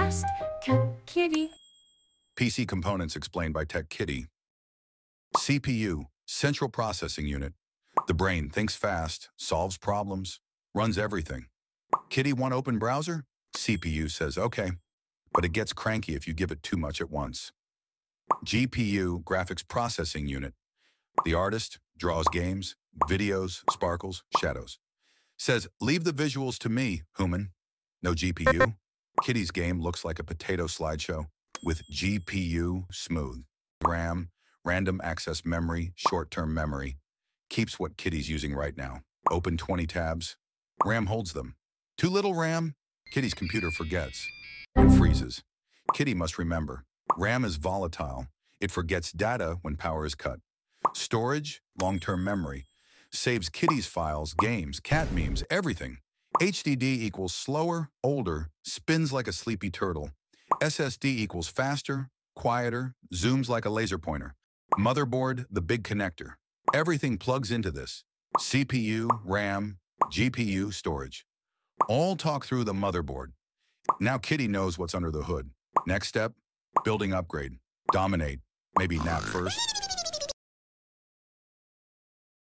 fast. Kitty. PC components explained by Tech Kitty. CPU, Central Processing Unit. The brain thinks fast, solves problems, runs everything. Kitty want open browser? CPU says okay, but it gets cranky if you give it too much at once. GPU, Graphics Processing Unit. The artist draws games, videos, sparkles, shadows. Says, leave the visuals to me, human. No GPU. Kitty's game looks like a potato slideshow with GPU smooth. RAM, random access memory, short-term memory. Keeps what Kitty's using right now. Open 20 tabs. RAM holds them. Too little RAM? Kitty's computer forgets and freezes. Kitty must remember, RAM is volatile. It forgets data when power is cut. Storage, long-term memory, saves Kitty's files, games, cat memes, everything. HDD equals slower, older, spins like a sleepy turtle. SSD equals faster, quieter, zooms like a laser pointer. Motherboard, the big connector. Everything plugs into this. CPU, RAM, GPU, storage. All talk through the motherboard. Now Kitty knows what's under the hood. Next step, building upgrade. Dominate. Maybe nap first.